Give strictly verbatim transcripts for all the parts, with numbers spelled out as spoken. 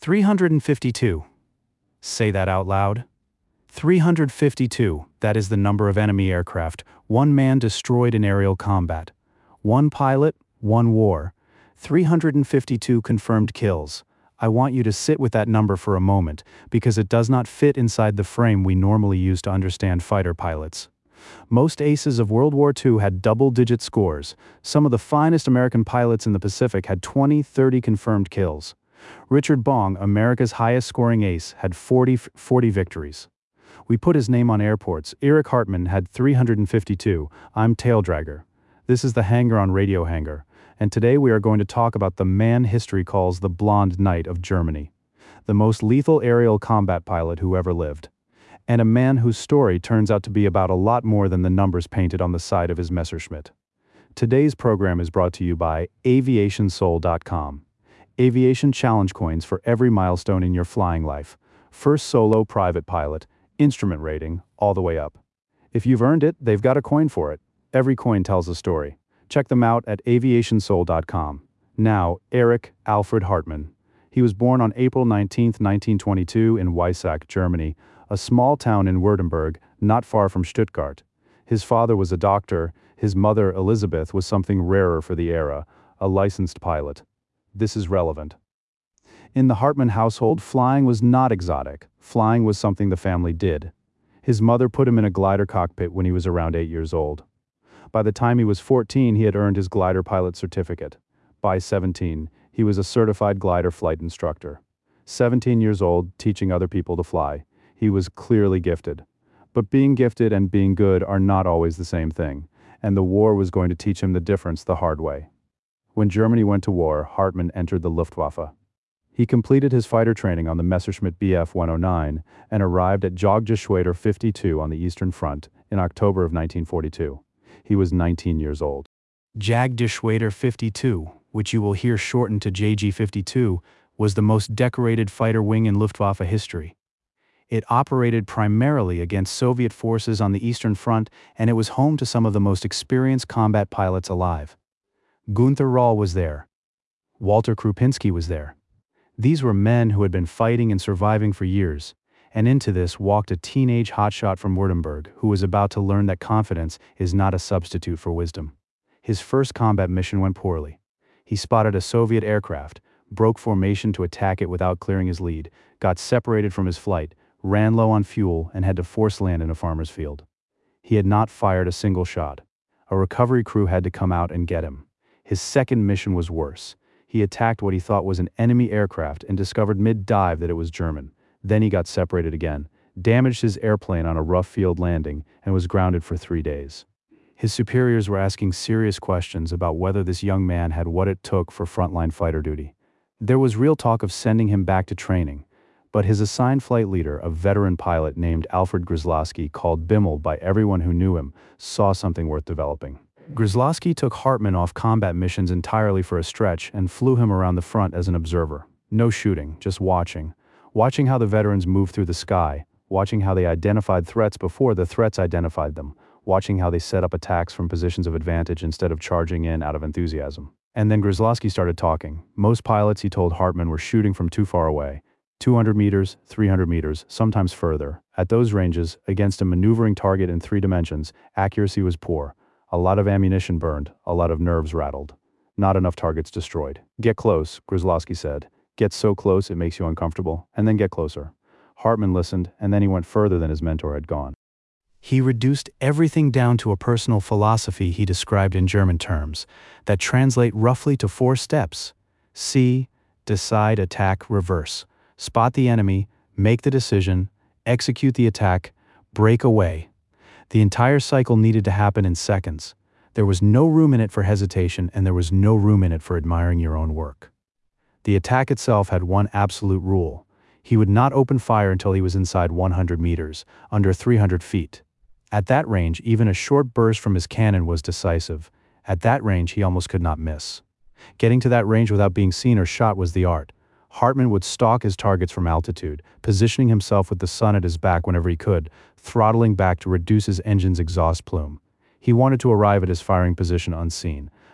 three hundred fifty-two. Say that out loud. three hundred fifty-two, that is the number of enemy aircraft, one man destroyed in aerial combat. One pilot, one war. three hundred fifty-two confirmed kills. I want you to sit with that number for a moment, because it does not fit inside the frame we normally use to understand fighter pilots. Most aces of World War Two had double-digit scores. Some of the finest American pilots in the Pacific had twenty, thirty confirmed kills. Richard Bong, America's highest-scoring ace, had forty, forty victories. We put his name on airports. Eric Hartmann had three hundred fifty-two. I'm Taildragger. This is the Hangar on Radio Hangar, and today we are going to talk about the man history calls the Blonde Knight of Germany, the most lethal aerial combat pilot who ever lived, and a man whose story turns out to be about a lot more than the numbers painted on the side of his Messerschmitt. Today's program is brought to you by aviation soul dot com. Aviation challenge coins for every milestone in your flying life. First solo private pilot, instrument rating, all the way up. If you've earned it, they've got a coin for it. Every coin tells a story. Check them out at aviation soul dot com. Now, Eric Alfred Hartmann. He was born on April nineteenth, nineteen twenty-two in Weissach, Germany, a small town in Württemberg, not far from Stuttgart. His father was a doctor. His mother, Elizabeth, was something rarer for the era, a licensed pilot. This is relevant. In the Hartmann household, flying was not exotic. Flying was something the family did. His mother put him in a glider cockpit when he was around eight years old. By the time he was fourteen, he had earned his glider pilot certificate. By seventeen, he was a certified glider flight instructor. seventeen years old, teaching other people to fly. He was clearly gifted. But being gifted and being good are not always the same thing, and the war was going to teach him the difference the hard way. When Germany went to war, Hartmann entered the Luftwaffe. He completed his fighter training on the Messerschmitt B F one oh nine and arrived at Jagdgeschwader fifty-two on the Eastern Front in October of nineteen forty-two. He was nineteen years old. Jagdgeschwader fifty-two, which you will hear shortened to J G fifty-two, was the most decorated fighter wing in Luftwaffe history. It operated primarily against Soviet forces on the Eastern Front, and it was home to some of the most experienced combat pilots alive. Gunther Rall was there. Walter Krupinski was there. These were men who had been fighting and surviving for years, and into this walked a teenage hotshot from Württemberg who was about to learn that confidence is not a substitute for wisdom. His first combat mission went poorly. He spotted a Soviet aircraft, broke formation to attack it without clearing his lead, got separated from his flight, ran low on fuel, and had to force land in a farmer's field. He had not fired a single shot. A recovery crew had to come out and get him. His second mission was worse. He attacked what he thought was an enemy aircraft and discovered mid-dive that it was German. Then he got separated again, damaged his airplane on a rough field landing, and was grounded for three days. His superiors were asking serious questions about whether this young man had what it took for frontline fighter duty. There was real talk of sending him back to training, but his assigned flight leader, a veteran pilot named Alfred Grzelski, called Bimmel by everyone who knew him, saw something worth developing. Grzelski took Hartmann off combat missions entirely for a stretch and flew him around the front as an observer. No shooting, just watching. Watching how the veterans moved through the sky, watching how they identified threats before the threats identified them, watching how they set up attacks from positions of advantage instead of charging in out of enthusiasm. And then Grzelski started talking. Most pilots, he told Hartmann, were shooting from too far away. two hundred meters, three hundred meters, sometimes further. At those ranges, against a maneuvering target in three dimensions, accuracy was poor. A lot of ammunition burned, a lot of nerves rattled. Not enough targets destroyed. Get close, Grzelski said. Get so close it makes you uncomfortable, and then get closer. Hartmann listened, and then he went further than his mentor had gone. He reduced everything down to a personal philosophy he described in German terms that translate roughly to four steps. See, decide, attack, reverse. Spot the enemy, make the decision, execute the attack, break away. The entire cycle needed to happen in seconds. There was no room in it for hesitation, and there was no room in it for admiring your own work. The attack itself had one absolute rule. He would not open fire until he was inside one hundred meters, under three hundred feet. At that range, even a short burst from his cannon was decisive. At that range, he almost could not miss. Getting to that range without being seen or shot was the art. Hartmann would stalk his targets from altitude, positioning himself with the sun at his back whenever he could, throttling back to reduce his engine's exhaust plume. He wanted to arrive at his firing position unseen,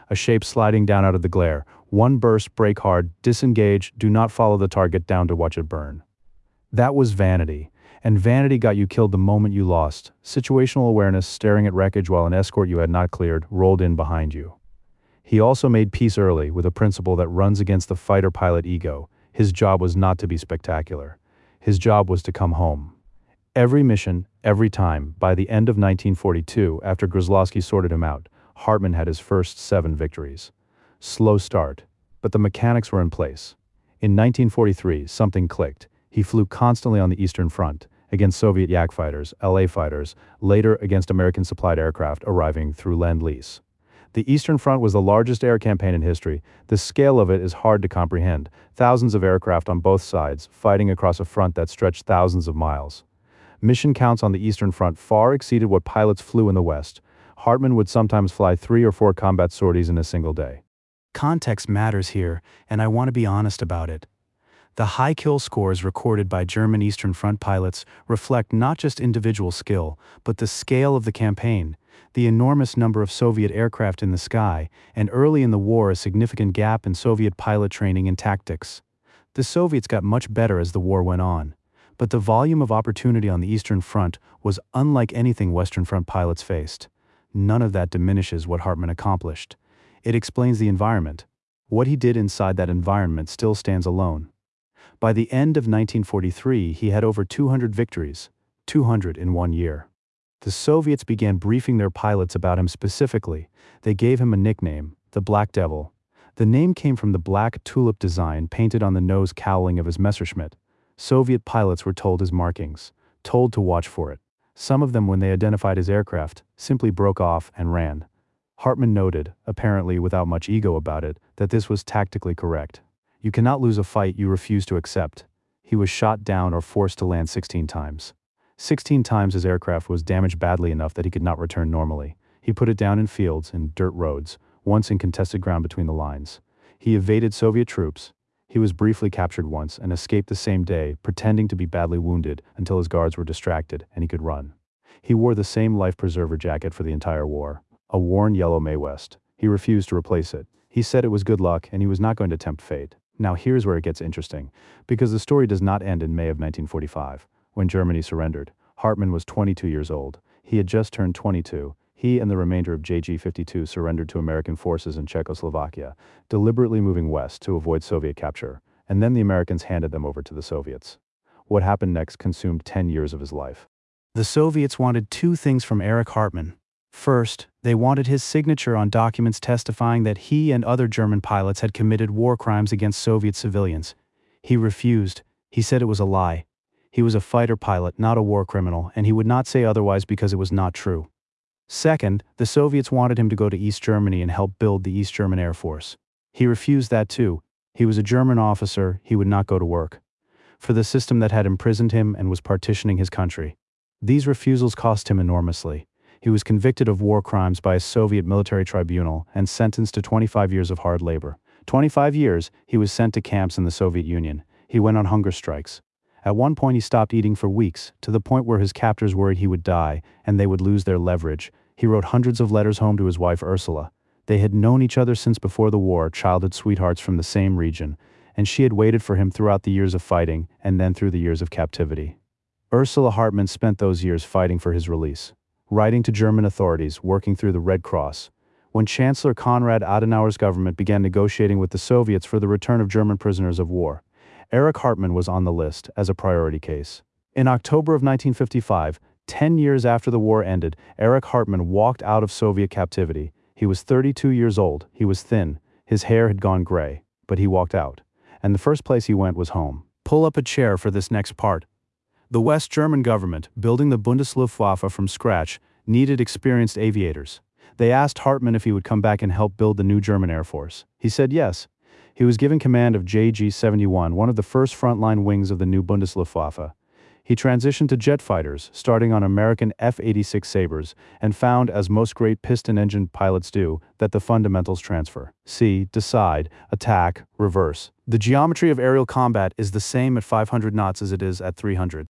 a shape sliding down out of the glare. One burst, brake hard, disengage, do not follow the target down to watch it burn. That was vanity. And vanity got you killed the moment you lost. Situational awareness, staring at wreckage while an escort you had not cleared rolled in behind you. He also made peace early with a principle that runs against the fighter pilot ego. His job was not to be spectacular. His job was to come home. Every mission, every time, by the end of nineteen forty-two, after Grozlowski sorted him out, Hartman had his first seven victories. Slow start, but the mechanics were in place. In nineteen forty-three, something clicked. He flew constantly on the Eastern Front, against Soviet Yak fighters, L A fighters, later against American-supplied aircraft arriving through Lend-Lease. The Eastern Front was the largest air campaign in history. The scale of it is hard to comprehend. Thousands of aircraft on both sides, fighting across a front that stretched thousands of miles. Mission counts on the Eastern Front far exceeded what pilots flew in the West. Hartman would sometimes fly three or four combat sorties in a single day. Context matters here, and I want to be honest about it. The high kill scores recorded by German Eastern Front pilots reflect not just individual skill, but the scale of the campaign, the enormous number of Soviet aircraft in the sky, and early in the war a significant gap in Soviet pilot training and tactics. The Soviets got much better as the war went on, but the volume of opportunity on the Eastern Front was unlike anything Western Front pilots faced. None of that diminishes what Hartman accomplished. It explains the environment. What he did inside that environment still stands alone. By the end of nineteen forty-three, he had over two hundred victories, two hundred in one year. The Soviets began briefing their pilots about him specifically. They gave him a nickname, the Black Devil. The name came from the black tulip design painted on the nose cowling of his Messerschmitt. Soviet pilots were told his markings, told to watch for it. Some of them, when they identified his aircraft, simply broke off and ran. Hartman noted, apparently without much ego about it, that this was tactically correct. You cannot lose a fight you refuse to accept. He was shot down or forced to land sixteen times. Sixteen times his aircraft was damaged badly enough that he could not return normally. He put it down in fields and dirt roads, once in contested ground between the lines. He evaded Soviet troops. He was briefly captured once and escaped the same day, pretending to be badly wounded until his guards were distracted and he could run. He wore the same life preserver jacket for the entire war, a worn yellow Mae West. He refused to replace it. He said it was good luck and he was not going to tempt fate. Now here's where it gets interesting, because the story does not end in May of nineteen forty-five, when Germany surrendered. Hartman was twenty-two years old. He had just turned twenty-two. He and the remainder of J G fifty-two surrendered to American forces in Czechoslovakia, deliberately moving west to avoid Soviet capture, and then the Americans handed them over to the Soviets. What happened next consumed ten years of his life. The Soviets wanted two things from Erich Hartman. First, they wanted his signature on documents testifying that he and other German pilots had committed war crimes against Soviet civilians. He refused. He said it was a lie. He was a fighter pilot, not a war criminal, and he would not say otherwise because it was not true. Second, the Soviets wanted him to go to East Germany and help build the East German Air Force. He refused that too. He was a German officer, he would not go to work for the system that had imprisoned him and was partitioning his country. These refusals cost him enormously. He was convicted of war crimes by a Soviet military tribunal and sentenced to twenty-five years of hard labor. twenty-five years, he was sent to camps in the Soviet Union. He went on hunger strikes. At one point he stopped eating for weeks, to the point where his captors worried he would die, and they would lose their leverage. He wrote hundreds of letters home to his wife Ursula. They had known each other since before the war, childhood sweethearts from the same region, and she had waited for him throughout the years of fighting, and then through the years of captivity. Ursula Hartman spent those years fighting for his release, writing to German authorities, working through the Red Cross. When Chancellor Konrad Adenauer's government began negotiating with the Soviets for the return of German prisoners of war, Erich Hartman was on the list as a priority case. In October of nineteen fifty-five, ten years after the war ended, Erich Hartman walked out of Soviet captivity. He was thirty-two years old, he was thin, his hair had gone gray, but he walked out. And the first place he went was home. Pull up a chair for this next part. The West German government, building the Bundesluftwaffe from scratch, needed experienced aviators. They asked Hartman if he would come back and help build the new German Air Force. He said yes. He was given command of J G seventy-one, one of the first frontline wings of the new Bundesluftwaffe. He transitioned to jet fighters, starting on American F eighty-six Sabres, and found, as most great piston-engined pilots do, that the fundamentals transfer. See, decide, attack, reverse. The geometry of aerial combat is the same at five hundred knots as it is at three hundred.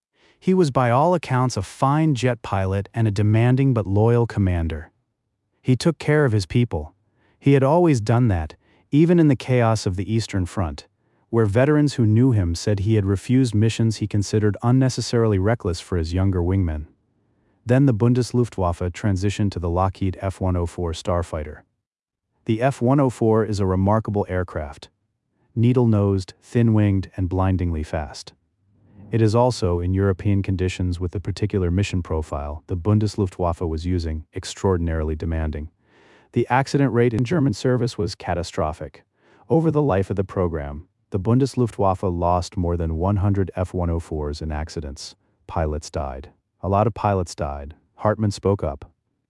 He was by all accounts a fine jet pilot and a demanding but loyal commander. He took care of his people. He had always done that, even in the chaos of the Eastern Front, where veterans who knew him said he had refused missions he considered unnecessarily reckless for his younger wingmen. Then the Bundesluftwaffe transitioned to the Lockheed F one oh four Starfighter. The F one oh four is a remarkable aircraft, needle-nosed, thin-winged, and blindingly fast. It is also, in European conditions with the particular mission profile the Bundesluftwaffe was using, extraordinarily demanding. The accident rate in German service was catastrophic. Over the life of the program, the Bundesluftwaffe lost more than one hundred F one oh fours in accidents. Pilots died. A lot of pilots died. Hartmann spoke up.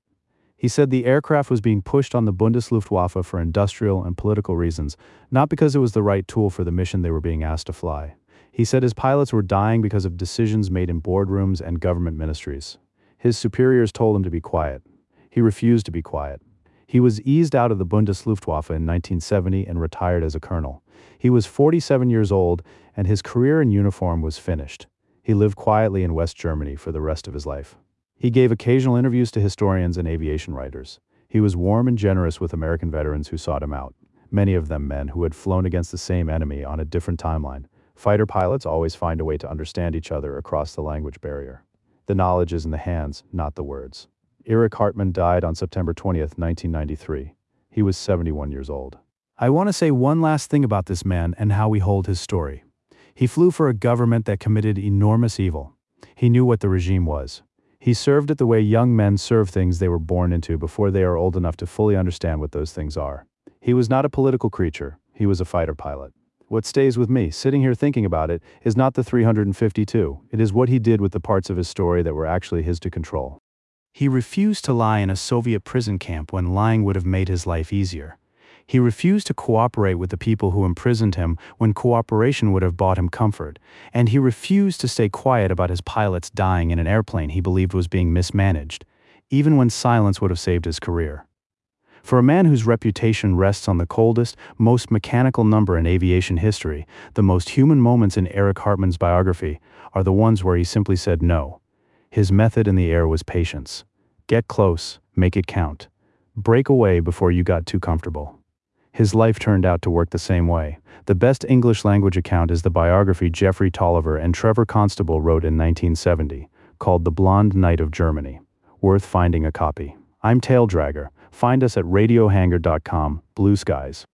He said the aircraft was being pushed on the Bundesluftwaffe for industrial and political reasons, not because it was the right tool for the mission they were being asked to fly. He said his pilots were dying because of decisions made in boardrooms and government ministries. His superiors told him to be quiet. He refused to be quiet. He was eased out of the Bundesluftwaffe in nineteen seventy and retired as a colonel. He was forty-seven years old, and his career in uniform was finished. He lived quietly in West Germany for the rest of his life. He gave occasional interviews to historians and aviation writers. He was warm and generous with American veterans who sought him out, many of them men who had flown against the same enemy on a different timeline. Fighter pilots always find a way to understand each other across the language barrier. The knowledge is in the hands, not the words. Erich Hartmann died on September twentieth, nineteen ninety-three. He was seventy-one years old. I want to say one last thing about this man and how we hold his story. He flew for a government that committed enormous evil. He knew what the regime was. He served it the way young men serve things they were born into before they are old enough to fully understand what those things are. He was not a political creature. He was a fighter pilot. What stays with me, sitting here thinking about it, is not the three hundred fifty-two. It is what he did with the parts of his story that were actually his to control. He refused to lie in a Soviet prison camp when lying would have made his life easier. He refused to cooperate with the people who imprisoned him when cooperation would have bought him comfort, and he refused to stay quiet about his pilots dying in an airplane he believed was being mismanaged, even when silence would have saved his career. For a man whose reputation rests on the coldest, most mechanical number in aviation history, the most human moments in Erich Hartmann's biography are the ones where he simply said no. His method in the air was patience. Get close, make it count. Break away before you got too comfortable. His life turned out to work the same way. The best English language account is the biography Geoffrey Tolliver and Trevor Constable wrote in nineteen seventy, called The Blonde Knight of Germany. Worth finding a copy. I'm Taildragger. Find us at radiohangar dot com. Blue skies.